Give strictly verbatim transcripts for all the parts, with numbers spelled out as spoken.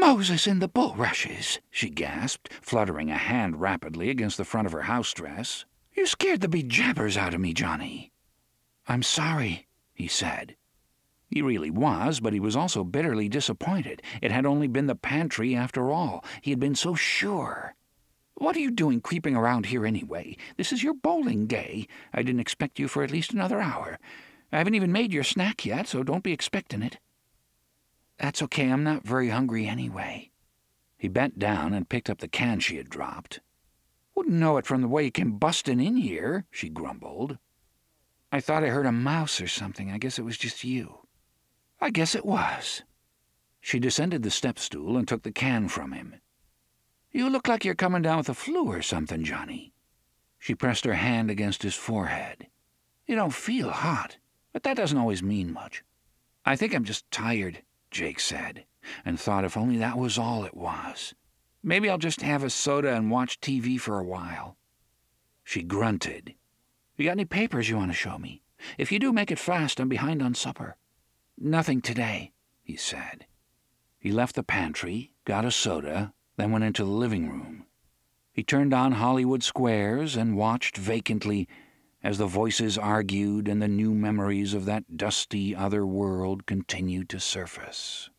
Moses in the bulrushes, she gasped, fluttering a hand rapidly against the front of her house dress. You scared the bejabbers out of me, Johnny. I'm sorry, he said. He really was, but he was also bitterly disappointed. It had only been the pantry after all. He had been so sure. What are you doing creeping around here anyway? This is your bowling day. I didn't expect you for at least another hour. I haven't even made your snack yet, so don't be expecting it. That's okay, I'm not very hungry anyway. He bent down and picked up the can she had dropped. Wouldn't know it from the way you came busting in here, she grumbled. I thought I heard a mouse or something. I guess it was just you. I guess it was. She descended the step stool and took the can from him. You look like you're coming down with the flu or something, Johnny. She pressed her hand against his forehead. You don't feel hot, but that doesn't always mean much. I think I'm just tired, Jake said, and thought if only that was all it was. Maybe I'll just have a soda and watch T V for a while. She grunted. You got any papers you want to show me? If you do, make it fast. I'm behind on supper. Nothing today, he said. He left the pantry, got a soda, then went into the living room. He turned on Hollywood Squares and watched vacantly as the voices argued and the new memories of that dusty other world continued to surface.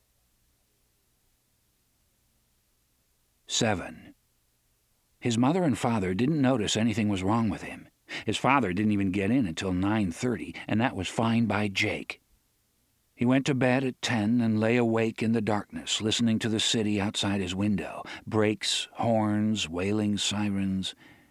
Seven. His mother and father didn't notice anything was wrong with him. His father didn't even get in until nine thirty, and that was fine by Jake. He went to bed at ten and lay awake in the darkness, listening to the city outside his window. Brakes, horns, wailing sirens.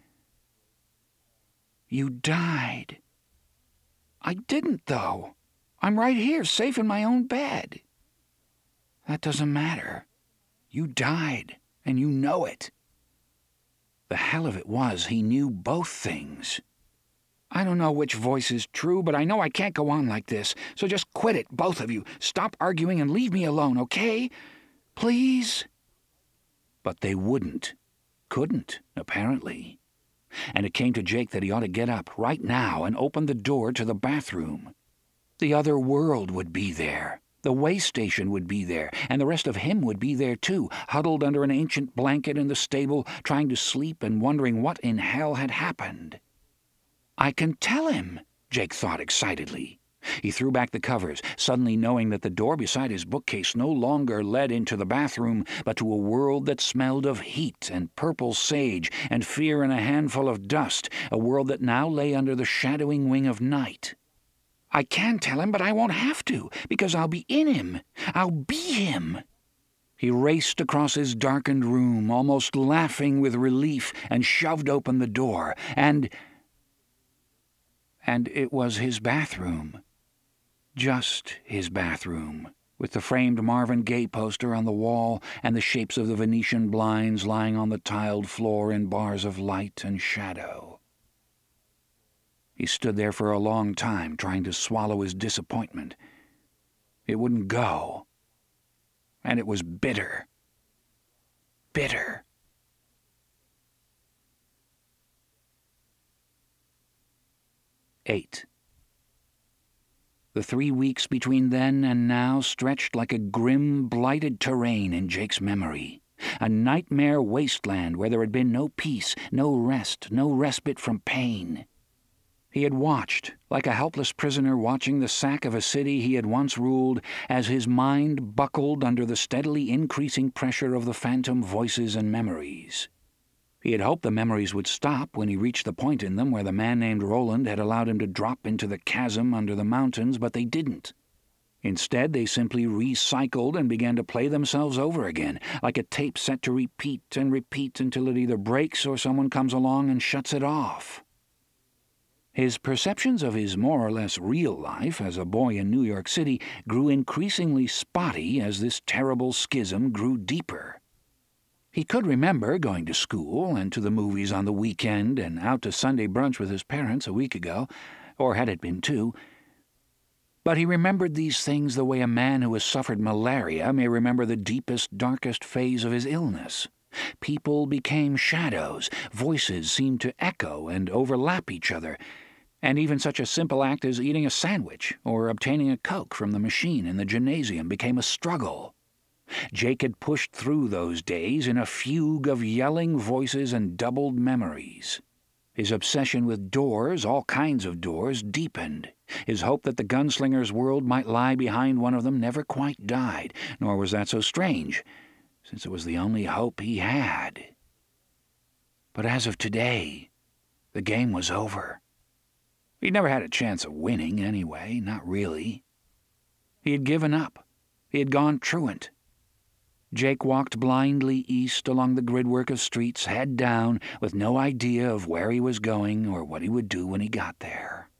You died. I didn't, though. I'm right here, safe in my own bed. That doesn't matter. You died, and you know it. The hell of it was, he knew both things. I don't know which voice is true, but I know I can't go on like this, so just quit it, both of you. Stop arguing and leave me alone, okay? Please? But they wouldn't. Couldn't, apparently. And it came to Jake that he ought to get up right now and open the door to the bathroom. The other world would be there. The way station would be there, and the rest of him would be there too, huddled under an ancient blanket in the stable, trying to sleep and wondering what in hell had happened. I can tell him, Jake thought excitedly. He threw back the covers, suddenly knowing that the door beside his bookcase no longer led into the bathroom, but to a world that smelled of heat and purple sage and fear and a handful of dust, a world that now lay under the shadowing wing of night. I can tell him, but I won't have to, because I'll be in him. I'll be him. He raced across his darkened room, almost laughing with relief, and shoved open the door, and... And it was his bathroom. Just his bathroom, with the framed Marvin Gaye poster on the wall and the shapes of the Venetian blinds lying on the tiled floor in bars of light and shadow. He stood there for a long time, trying to swallow his disappointment. It wouldn't go. And it was bitter. Bitter. Eight. The three weeks between then and now stretched like a grim, blighted terrain in Jake's memory. A nightmare wasteland where there had been no peace, no rest, no respite from pain. He had watched, like a helpless prisoner watching the sack of a city he had once ruled, as his mind buckled under the steadily increasing pressure of the phantom voices and memories. He had hoped the memories would stop when he reached the point in them where the man named Roland had allowed him to drop into the chasm under the mountains, but they didn't. Instead, they simply recycled and began to play themselves over again, like a tape set to repeat and repeat until it either breaks or someone comes along and shuts it off. His perceptions of his more or less real life as a boy in New York City grew increasingly spotty as this terrible schism grew deeper. He could remember going to school and to the movies on the weekend and out to Sunday brunch with his parents a week ago, or had it been two. But he remembered these things the way a man who has suffered malaria may remember the deepest, darkest phase of his illness. People became shadows, voices seemed to echo and overlap each other, and even such a simple act as eating a sandwich or obtaining a Coke from the machine in the gymnasium became a struggle. Jake had pushed through those days in a fugue of yelling voices and doubled memories. His obsession with doors, all kinds of doors, deepened. His hope that the gunslinger's world might lie behind one of them never quite died, nor was that so strange, since it was the only hope he had. But as of today, the game was over. He'd never had a chance of winning anyway, not really. He had given up. He had gone truant. Jake walked blindly east along the gridwork of streets, head down, with no idea of where he was going or what he would do when he got there.